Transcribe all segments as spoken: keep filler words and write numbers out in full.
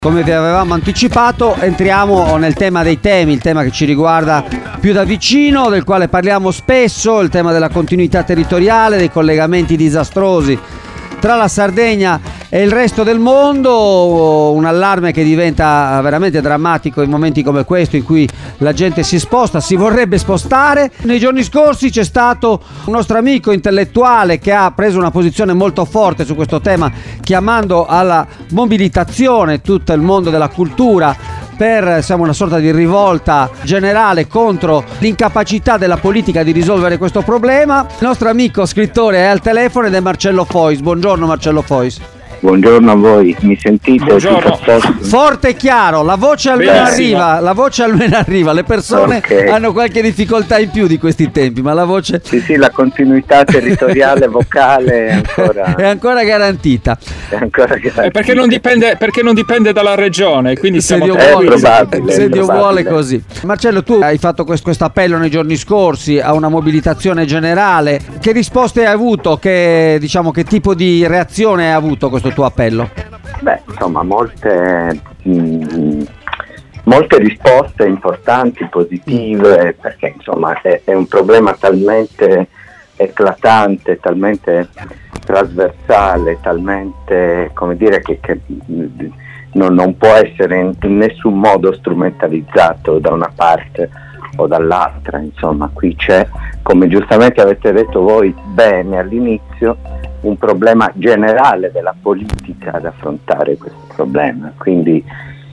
Come vi avevamo anticipato, entriamo nel tema dei temi, il tema che ci riguarda più da vicino, del quale parliamo spesso, il tema della continuità territoriale, dei collegamenti disastrosi tra la Sardegna e il resto del mondo, un allarme che diventa veramente drammatico in momenti come questo in cui la gente si sposta, si vorrebbe spostare. Nei giorni scorsi c'è stato un nostro amico intellettuale che ha preso una posizione molto forte su questo tema, chiamando alla mobilitazione tutto il mondo della cultura per insomma, una sorta di rivolta generale contro l'incapacità della politica di risolvere questo problema. Il nostro amico scrittore è al telefono ed è Marcello Fois. Buongiorno Marcello Fois. Buongiorno a voi, mi sentite? Buongiorno. Forte e chiaro, la voce almeno Benissimo. arriva, la voce almeno arriva, le persone Okay. hanno qualche difficoltà in più di questi tempi, ma la voce Sì, sì, la continuità territoriale vocale è ancora, è ancora garantita. è ancora Eh, perché non dipende perché non dipende dalla regione, quindi Se siamo Dio È vuole, probabile, se è Dio probabile. vuole così. Marcello, tu hai fatto questo appello nei giorni scorsi a una mobilitazione generale. Che risposte hai avuto? Che, diciamo, che tipo di reazione hai avuto questo tuo appello? Beh, insomma, molte, mh, molte risposte importanti, positive, perché insomma è, è un problema talmente eclatante, talmente trasversale, talmente, come dire, che, che mh, non, non può essere in, in nessun modo strumentalizzato da una parte o dall'altra. Insomma, qui c'è, come giustamente avete detto voi bene all'inizio, un problema generale della politica ad affrontare questo problema. Quindi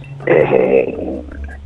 eh,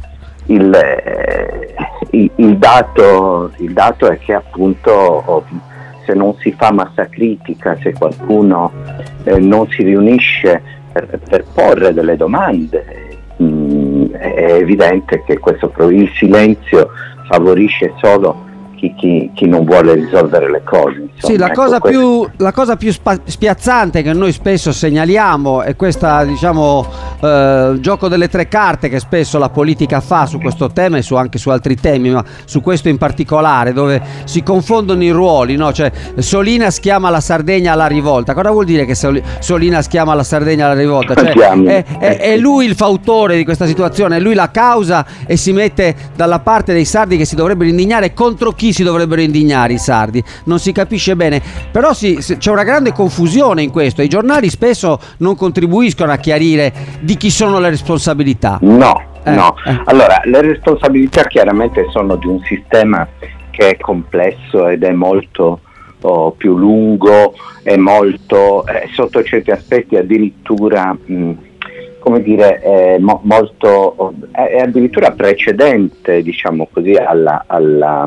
il, eh, il, il, dato, il dato è che appunto se non si fa massa critica, se qualcuno eh, non si riunisce per, per porre delle domande, mh, è evidente che questo, il silenzio favorisce solo Chi, chi, chi non vuole risolvere le cose. Insomma. Sì, la ecco, cosa questo... più, la cosa più spa- spiazzante che noi spesso segnaliamo è questa, diciamo, eh, gioco delle tre carte che spesso la politica fa su questo tema e su, anche su altri temi, ma su questo in particolare, dove si confondono i ruoli, no? Cioè, Solinas chiama la Sardegna alla rivolta. Cosa vuol dire che Sol- Solinas chiama la Sardegna alla rivolta? Cioè, è, è, è lui il fautore di questa situazione, è lui la causa e si mette dalla parte dei sardi che si dovrebbero indignare. Contro chi si dovrebbero indignare i sardi? Non si capisce bene, però sì, c'è una grande confusione in questo. I giornali spesso non contribuiscono a chiarire di chi sono le responsabilità. No, eh, no. Eh. Allora, le responsabilità chiaramente sono di un sistema che è complesso ed è molto oh, più lungo, è molto, eh, sotto certi aspetti addirittura, mh, come dire, è mo- molto, è addirittura precedente, diciamo così, alla, alla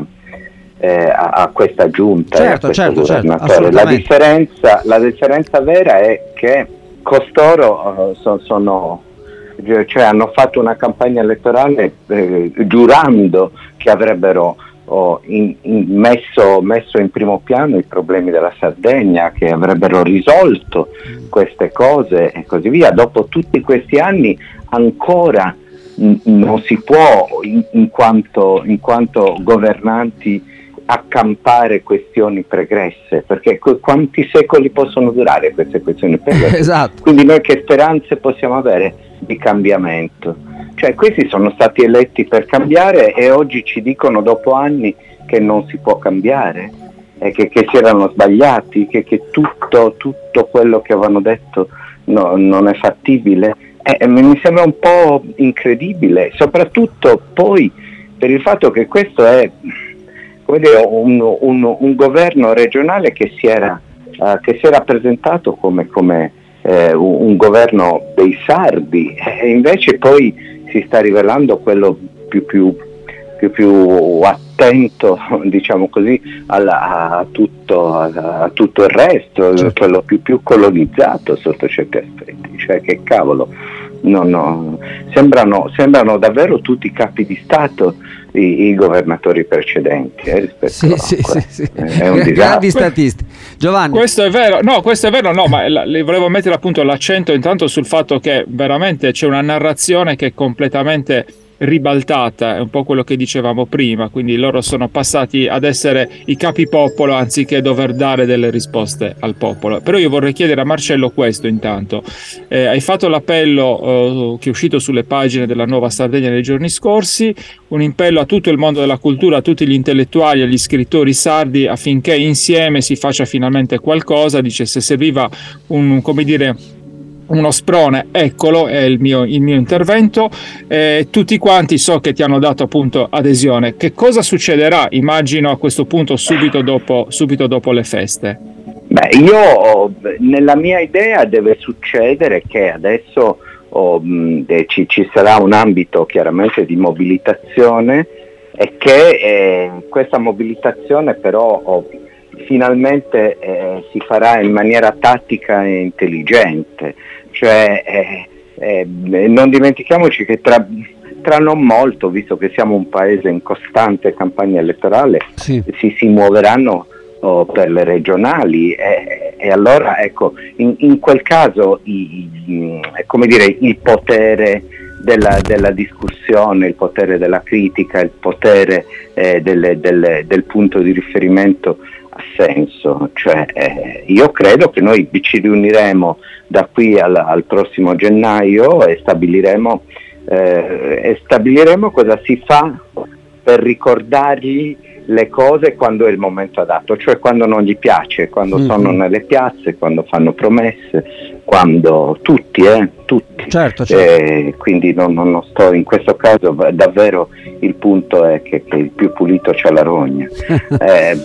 Eh, a, a questa giunta, certo, e a questo certo, certo, governatore. La differenza, la differenza vera è che costoro uh, so, sono, cioè hanno fatto una campagna elettorale eh, giurando che avrebbero oh, in, in messo, messo in primo piano i problemi della Sardegna, che avrebbero risolto queste cose e così via. Dopo tutti questi anni ancora n- non si può, in, in quanto, in quanto governanti, accampare questioni pregresse, perché qu- quanti secoli possono durare queste questioni pregresse? Esatto. Quindi noi che speranze possiamo avere di cambiamento? Cioè, questi sono stati eletti per cambiare e oggi ci dicono dopo anni che non si può cambiare, e che, che si erano sbagliati, che, che tutto, tutto quello che avevano detto no, non è fattibile. Eh, mi sembra un po' incredibile, soprattutto poi per il fatto che questo è, come dire, un, un, un governo regionale che si era, uh, che si era presentato come, come eh, un, un governo dei sardi, e invece poi si sta rivelando quello più, più, più, più attento, diciamo così, alla, a, tutto, a, a tutto il resto, certo. Quello più, più colonizzato sotto certi aspetti. Cioè, che cavolo, no, no. Sembrano, sembrano davvero tutti i capi di Stato i, i governatori precedenti, eh, rispetto sì, a sì, sì, sì. È un grandi disastro. statisti. Giovanni, questo è vero, no, questo è vero, no, ma la, le volevo mettere appunto l'accento intanto sul fatto che veramente c'è una narrazione che è completamente ribaltata, è un po' quello che dicevamo prima, quindi loro sono passati ad essere i capi popolo anziché dover dare delle risposte al popolo. Però io vorrei chiedere a Marcello questo intanto. Eh, hai fatto l'appello eh, che è uscito sulle pagine della Nuova Sardegna nei giorni scorsi, un impello a tutto il mondo della cultura, a tutti gli intellettuali, agli scrittori sardi affinché insieme si faccia finalmente qualcosa. Dice, se serviva un, come dire, uno sprone, eccolo, è il mio, il mio intervento. Eh, tutti quanti so che ti hanno dato appunto adesione. Che cosa succederà, immagino, a questo punto subito dopo, subito dopo le feste? Beh, io nella mia idea deve succedere che adesso oh, mh, ci, ci sarà un ambito chiaramente di mobilitazione e che eh, questa mobilitazione però oh, finalmente eh, si farà in maniera tattica e intelligente, cioè eh, eh, non dimentichiamoci che tra, tra non molto, visto che siamo un paese in costante campagna elettorale, sì. si, si muoveranno oh, per le regionali e, e allora ecco, in, in quel caso i, i, come dire, il potere Della, della discussione, il potere della critica, il potere eh, delle, delle, del punto di riferimento ha senso. Cioè, eh, io credo che noi ci riuniremo da qui al, al prossimo gennaio e stabiliremo, eh, e stabiliremo cosa si fa per ricordargli le cose quando è il momento adatto, cioè quando non gli piace, quando mm-hmm. sono nelle piazze, quando fanno promesse, quando tutti, eh, tutti. Certo, certo. Eh, quindi non, non sto in questo caso, davvero il punto è che, che il più pulito c'ha la rogna. eh,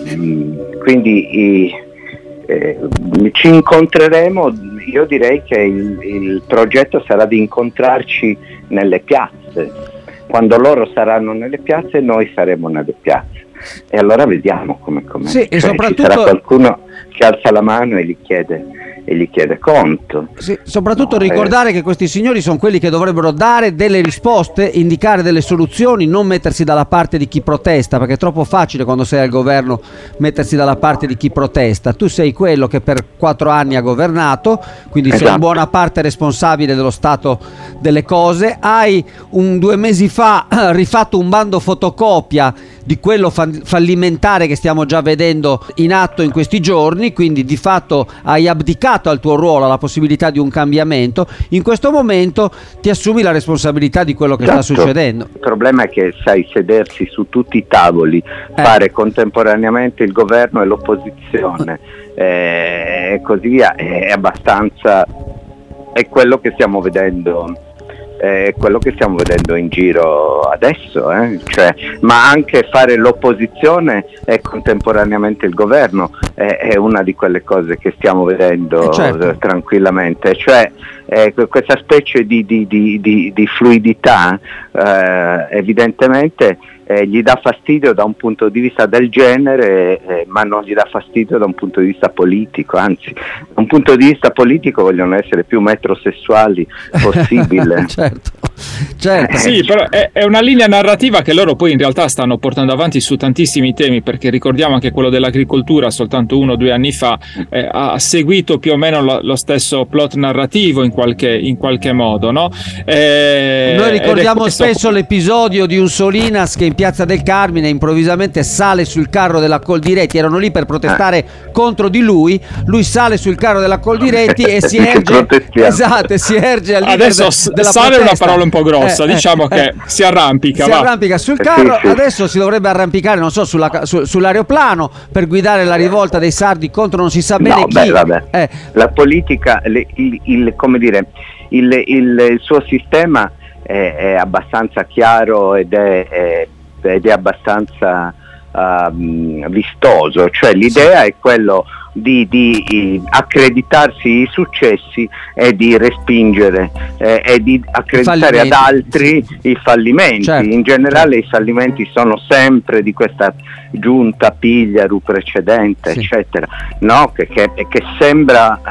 quindi i, eh, ci incontreremo, io direi che il, il progetto sarà di incontrarci nelle piazze. Quando loro saranno nelle piazze, noi saremo nelle piazze. E allora vediamo come com'è. Sì, e cioè, soprattutto ci sarà qualcuno che alza la mano e gli chiede e gli chiede conto. Sì, soprattutto no, ricordare eh. che questi signori sono quelli che dovrebbero dare delle risposte, indicare delle soluzioni, non mettersi dalla parte di chi protesta, perché è troppo facile quando sei al governo mettersi dalla parte di chi protesta. Tu sei quello che per quattro anni ha governato, quindi esatto. sei in buona parte responsabile dello stato delle cose. Hai un due mesi fa rifatto un bando fotocopia di quello fallimentare che stiamo già vedendo in atto in questi giorni, quindi di fatto hai abdicato al tuo ruolo, alla possibilità di un cambiamento. In questo momento ti assumi la responsabilità di quello che esatto. sta succedendo. Il problema è che sai sedersi su tutti i tavoli, eh. fare contemporaneamente il governo e l'opposizione eh, e così via, è abbastanza, è quello che stiamo vedendo. È quello che stiamo vedendo in giro adesso, eh? Cioè, ma anche fare l'opposizione e contemporaneamente il governo è, è una di quelle cose che stiamo vedendo eh certo. eh, tranquillamente, cioè eh, questa specie di, di, di, di, di fluidità eh, evidentemente eh, gli dà fastidio da un punto di vista del genere, eh, ma non gli dà fastidio da un punto di vista politico, anzi da un punto di vista politico vogliono essere più metrosessuali possibile. certo, certo. Sì, però è, è una linea narrativa che loro poi in realtà stanno portando avanti su tantissimi temi, perché ricordiamo anche quello dell'agricoltura soltanto uno o due anni fa eh, ha seguito più o meno lo, lo stesso plot narrativo in qualche, in qualche modo, no? Eh, Noi ricordiamo questo... spesso l'episodio di un Solinas che in Piazza del Carmine improvvisamente sale sul carro della Coldiretti, erano lì per protestare contro di lui, lui sale sul carro della Coldiretti e si erge esatto, si erge al adesso de- della sale protesta. Una parola un po' grossa, eh, diciamo eh, che eh, si arrampica si va. arrampica sul carro, adesso si dovrebbe arrampicare non so sulla, su, sull'aeroplano per guidare la rivolta dei sardi contro non si sa bene no, chi beh, vabbè. Eh. La politica il, il, il, come dire il, il, il suo sistema è, è abbastanza chiaro ed è, è, ed è abbastanza uh, vistoso, cioè l'idea è quello di, di accreditarsi i successi e di respingere eh, e di accreditare ad altri sì. i fallimenti. Certo. In generale i fallimenti sono sempre di questa giunta Pigliaru precedente, sì. eccetera, no? Che, che, che sembra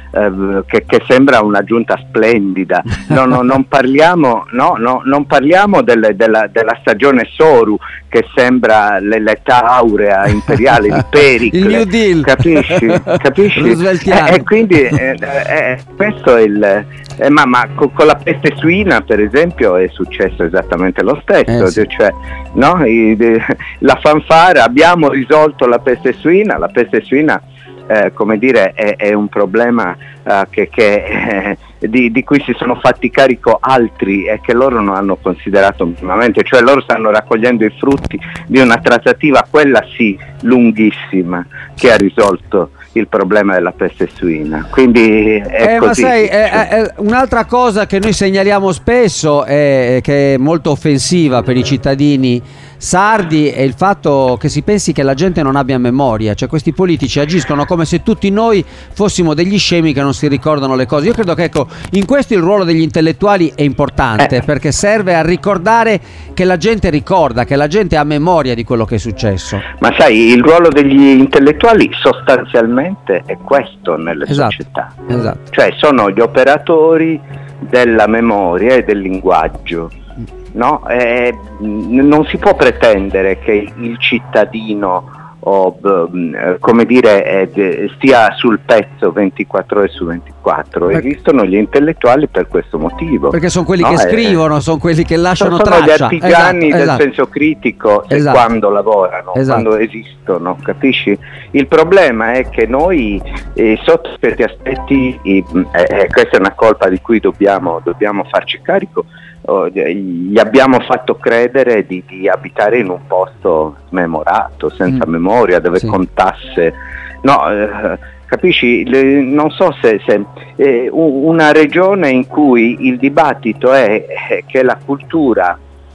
eh, che, che sembra una giunta splendida. No, no, non parliamo, no, no, non parliamo del, della, della stagione Soru, che sembra l'età aurea imperiale di Pericle. Il New Deal. Capisci? Capisci? Rooseveltiano. E eh, quindi eh, eh, questo è il... Eh, ma ma con, con la peste suina, per esempio, è successo esattamente lo stesso, eh, sì. cioè, no? I, de, la fanfara, abbiamo risolto la peste suina, la peste suina eh, come dire è, è un problema eh, che, che eh, di, di cui si sono fatti carico altri e che loro non hanno considerato minimamente, cioè loro stanno raccogliendo i frutti di una trattativa, quella sì, lunghissima, che ha risolto il problema della peste suina. Quindi è eh, così. Ma sai, è, è un'altra cosa che noi segnaliamo spesso e che è molto offensiva per i cittadini sardi è il fatto che si pensi che la gente non abbia memoria, cioè questi politici agiscono come se tutti noi fossimo degli scemi che non si ricordano le cose. Io credo che, ecco, in questo il ruolo degli intellettuali è importante, eh. perché serve a ricordare che la gente ricorda, che la gente ha memoria di quello che è successo. Ma sai, il ruolo degli intellettuali sostanzialmente è questo nelle esatto, società, esatto. Cioè sono gli operatori della memoria e del linguaggio. No? Eh, non si può pretendere che il cittadino o, come dire, eh, stia sul pezzo ventiquattro ore su ventiquattro. Perché? Esistono gli intellettuali per questo motivo, perché sono quelli no? che eh, scrivono, sono quelli che lasciano sono traccia. Sono gli artigiani esatto, del esatto. senso critico, se esatto. quando lavorano, esatto. quando esistono, capisci? Il problema è che noi eh, sotto certi aspetti, eh, eh, questa è una colpa di cui dobbiamo, dobbiamo farci carico, oh, gli abbiamo fatto credere di, di abitare in un posto smemorato, senza mm. memoria, dove sì. contasse, no, eh, capisci? Le, non so se, se eh, una regione in cui il dibattito è, è che la cultura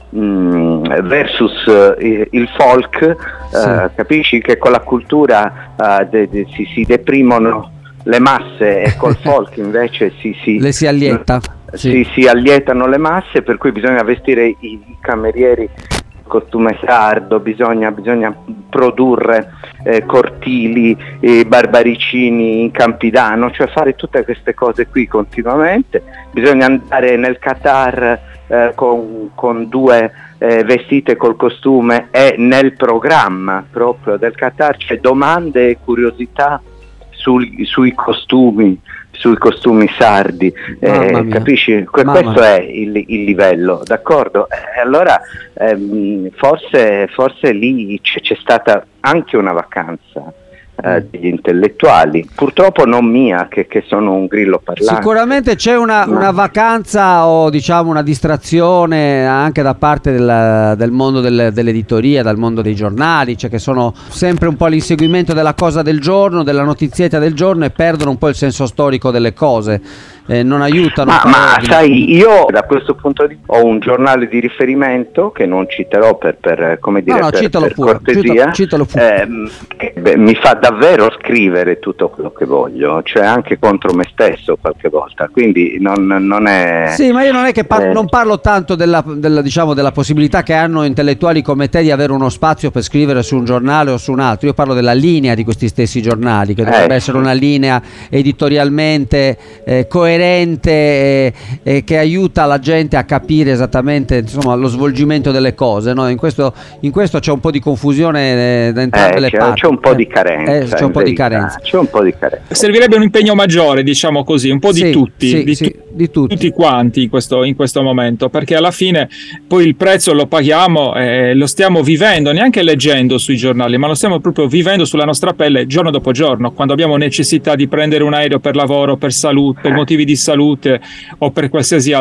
mh, versus eh, il folk, sì. eh, capisci che con la cultura eh, de, de, si, si deprimono le masse e col folk invece si, si le si allieta. Si, sì. si allietano le masse, per cui bisogna vestire i, i camerieri costume sardo, bisogna, bisogna produrre eh, cortili, eh, barbaricini in Campidano, cioè fare tutte queste cose qui continuamente. Bisogna andare nel Qatar eh, con, con due eh, vestite col costume, e nel programma proprio del Qatar c'è domande e curiosità sul, sui costumi sui costumi sardi, eh, capisci? Que- questo è il, il livello, d'accordo? E allora ehm, forse, forse lì c'è, c'è stata anche una vacanza eh, degli intellettuali, purtroppo non mia, che, che sono un grillo parlante. Sicuramente c'è una, no. una vacanza o diciamo una distrazione anche da parte del, del mondo del, dell'editoria, dal mondo dei giornali, cioè che sono sempre un po' all'inseguimento della cosa del giorno, della notizietta del giorno, e perdono un po' il senso storico delle cose. Eh, non aiutano. Ma, ma sai, io da questo punto di vista ho un giornale di riferimento che non citerò per, per come dire, no, no, per, citalo per pure, cortesia, citalo, citalo pure. Eh, che, beh, mi fa davvero scrivere tutto quello che voglio, cioè anche contro me stesso qualche volta, quindi non, non è... Sì, ma io non è che par- eh, non parlo tanto della, della, diciamo, della possibilità che hanno intellettuali come te di avere uno spazio per scrivere su un giornale o su un altro. Io parlo della linea di questi stessi giornali, che dovrebbe eh, essere una linea editorialmente eh, coerente, E, e che aiuta la gente a capire esattamente, insomma, lo svolgimento delle cose, no? In questo, in questo c'è un po' di confusione eh, da entrambe eh, le c'è, parti. C'è un po' eh, di carenza. Eh, c'è un po' verità. di carenza. C'è un po' di carenza. Servirebbe un impegno maggiore, diciamo così, un po' di sì, tutti, sì, di, sì, tu- di tutti. tutti quanti in questo, in questo momento, perché alla fine poi il prezzo lo paghiamo, eh, lo stiamo vivendo, neanche leggendo sui giornali, ma lo stiamo proprio vivendo sulla nostra pelle giorno dopo giorno, quando abbiamo necessità di prendere un aereo per lavoro, per salute, per motivi di salute o per qualsiasi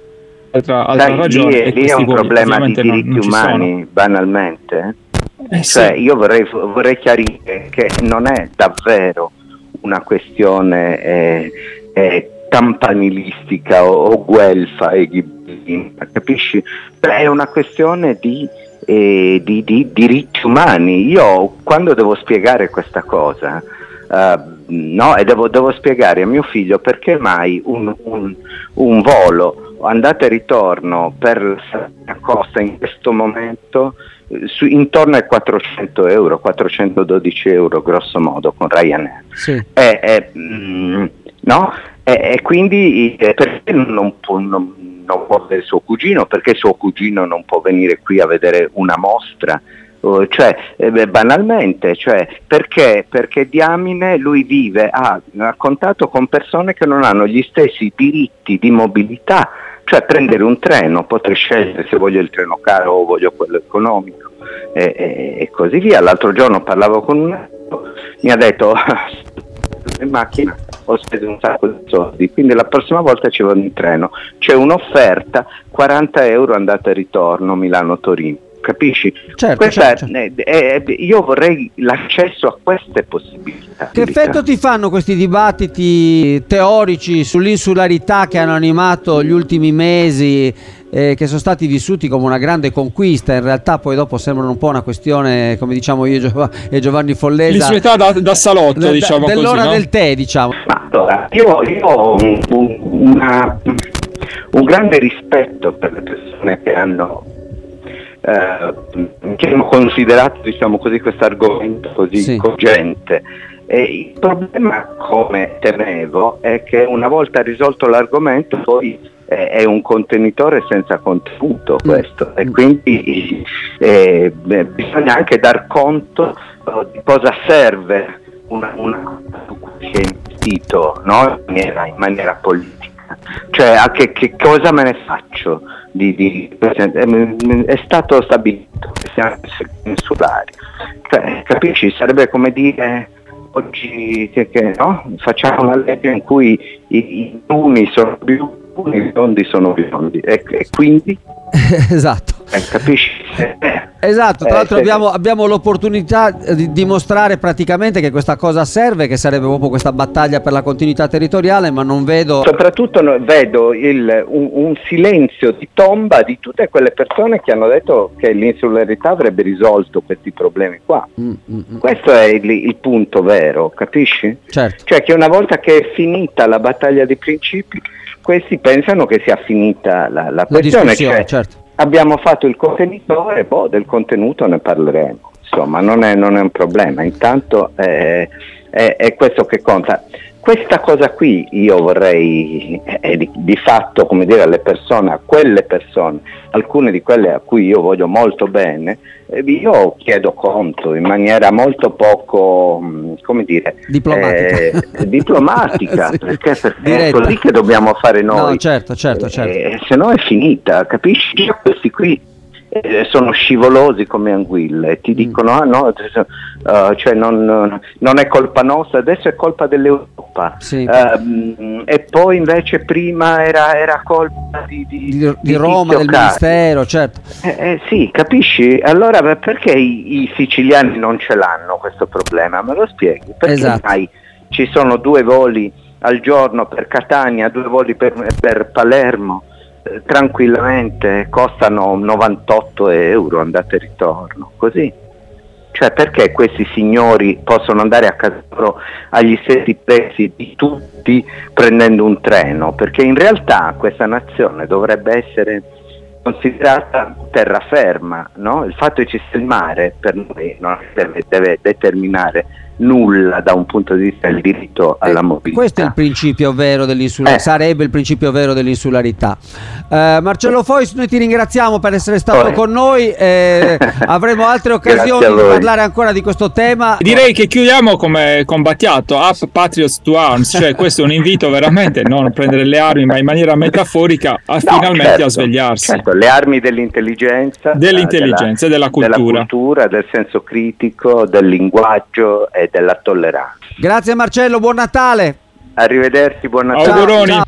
altra, altra Sai, ragione. Lì, lì è un problema di diritti non, non umani, banalmente. Eh, cioè, sì. io vorrei, vorrei chiarire che non è davvero una questione eh, eh, campanilistica o, o guelfa e ghibellina, capisci? È una questione di, eh, di, di diritti umani. Io quando devo spiegare questa cosa, uh, no, e devo, devo spiegare a mio figlio perché mai un, un, un volo andata e ritorno per la costa in questo momento su, intorno ai quattrocento euro, quattrocentododici euro grosso modo con Ryanair. Sì. È, è, mh, no? E, e quindi eh, perché non può, non, non può vedere suo cugino? Perché suo cugino non può venire qui a vedere una mostra? Uh, cioè, eh, banalmente, cioè, perché? Perché diamine lui vive, ha, ha contatto con persone che non hanno gli stessi diritti di mobilità, cioè prendere un treno, poter scegliere se voglio il treno caro o voglio quello economico e, e, e così via. L'altro giorno parlavo con un amico, mi ha detto in macchina ho speso un sacco di soldi, quindi la prossima volta ci vado in treno, c'è un'offerta quaranta euro andata e ritorno Milano-Torino. Capisci? Certo, Questa certo. È, è, è, io vorrei l'accesso a queste possibilità. Che effetto ti fanno questi dibattiti teorici sull'insularità che hanno animato gli ultimi mesi, eh, che sono stati vissuti come una grande conquista? In realtà poi dopo sembrano un po' una questione, come diciamo io Giov- e Giovanni Follesa, l'insularità da, da salotto, da, diciamo da, dell'ora così, no? del tè, diciamo. Ma allora, io, io ho un, un, una, un grande rispetto per le persone che hanno Eh, che hanno considerato, diciamo così, questo argomento così sì. cogente. E il problema, come temevo, è che una volta risolto l'argomento poi eh, è un contenitore senza contenuto questo, mm. e quindi eh, beh, bisogna anche dar conto uh, di cosa serve una, una su cui si è investito, no? in, maniera, in maniera politica. Cioè, a che, che cosa me ne faccio? Di, di, è stato stabilito che siamo insulari, cioè, capisci? Sarebbe come dire oggi che, che no? facciamo una legge in cui i, i bruni sono bruni, i biondi sono biondi, e, e quindi esatto. Eh, capisci? Eh, esatto, tra eh, l'altro se... abbiamo, abbiamo l'opportunità di dimostrare praticamente che questa cosa serve, che sarebbe proprio questa battaglia per la continuità territoriale, ma non vedo... Soprattutto no, vedo il, un, un silenzio di tomba di tutte quelle persone che hanno detto che l'insularità avrebbe risolto questi problemi qua. Mm, mm, mm. Questo è il, il punto vero, capisci? Certo. Cioè che una volta che è finita la battaglia dei principi, questi pensano che sia finita la, la questione, cioè, certo. Abbiamo fatto il contenitore, boh, del contenuto ne parleremo, insomma non è, non è un problema, intanto è, è, è questo che conta. Questa cosa qui io vorrei, è di, di fatto, come dire, alle persone, a quelle persone, alcune di quelle a cui io voglio molto bene, io chiedo conto in maniera molto poco, come dire, diplomatica, eh, diplomatica sì, perché, perché è così che dobbiamo fare noi. No, certo, certo, certo. Eh, se no è finita, capisci? Questi qui eh, sono scivolosi come anguille, ti dicono ah no, uh, cioè non, non è colpa nostra, adesso è colpa dell'Europa, sì. uh, e poi invece prima era, era colpa di, di, di, di, di Roma, del Cari. Ministero, certo. Eh, eh, sì, capisci? Allora perché i, i siciliani non ce l'hanno questo problema? Me lo spieghi? Perché esatto. mai ci sono due voli al giorno per Catania, due voli per, per Palermo, eh, tranquillamente costano novantotto euro andata e ritorno, così. Cioè perché questi signori possono andare a casa loro agli stessi prezzi di tutti prendendo un treno? Perché in realtà questa nazione dovrebbe essere considerata terraferma, no? Il fatto che ci sia il mare per noi non deve, deve determinare nulla da un punto di vista del diritto alla eh, mobilità. Questo è il principio vero dell'insularità, eh. sarebbe il principio vero dell'insularità. Eh, Marcello Fois, noi ti ringraziamo per essere stato oh. con noi, eh, avremo altre occasioni di parlare ancora di questo tema. Direi che chiudiamo come combattiato, up Patriots to arms, cioè questo è un invito veramente non a prendere le armi ma in maniera metaforica a no, finalmente certo, a svegliarsi. Certo, le armi dell'intelligenza, dell'intelligenza, della, della cultura. della cultura, del senso critico, del linguaggio e della tolleranza. Grazie Marcello, buon Natale. Arrivederci, buon Natale. Auguroni. Ciao.